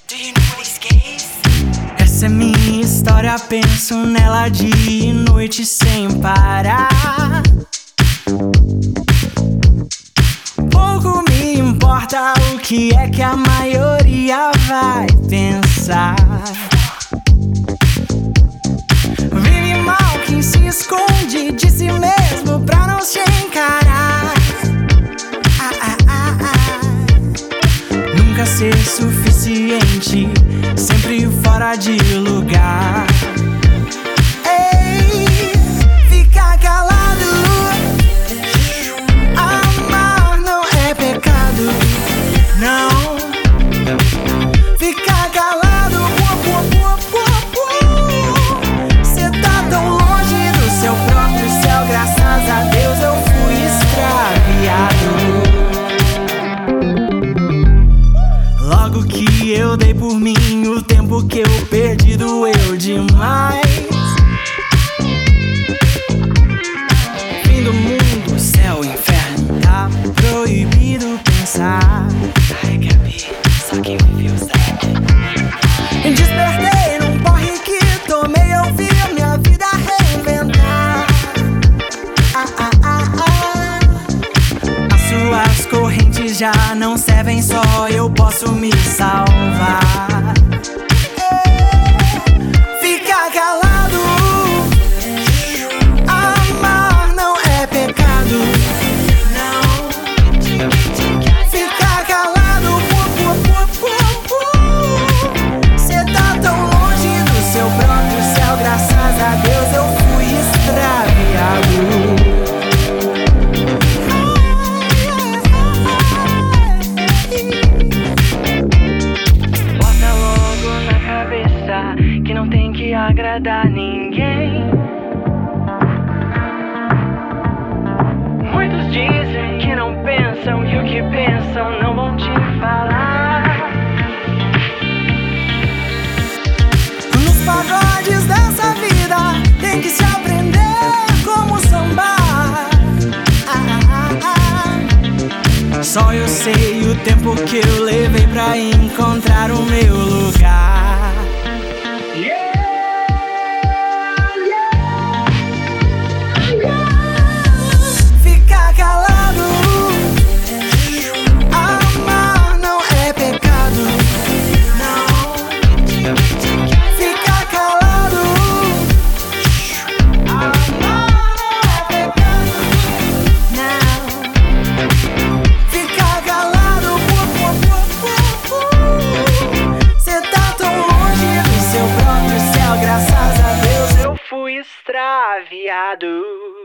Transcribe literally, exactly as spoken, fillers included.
Essa é minha história, penso nela dia e noite sem parar. Pouco me importa o que é que a maioria vai pensar. Vive mal quem se esconde de si mesmo pra não se encarar. Ah, ah, ah, ah. Nunca ser suficiente, sempre fora de lugar. Ei, ficar calado. Amar não é pecado, não. Ficar calado. Cê tá tão longe do seu próprio céu, graças a Deus eu fui extraviado. Logo que eu dei por mim, o tempo que eu perdi doeu demais. Fim do mundo, céu, inferno, tá proibido pensar. Ai, Gabi, só quem viveu sabe. Despertei num porre que tomei, eu vi a minha vida reinventar. Ah, ah, ah, ah. As suas correntes já não servem, só eu posso me salvar. Ficar calado. Amar não é pecado, não. Ficar calado. Cê tá tão longe do seu próprio céu, graças a Deus eu fui extraviado. Bota logo na cabeça que não tem que agradar ninguém. Muitos dizem que não pensam e o que pensam não vão te falar. Nos pagodes dessa vida tem que se aprender como sambar. Ah, ah, ah. Só eu sei o tempo que eu levei pra encontrar o meu lugar. Ficar calado. Amar não é pecado, não. Ficar calado. Amar não é pecado, não. Ficar calado. Cê tá tão longe do seu próprio céu, graças a Deus eu fui extraviado.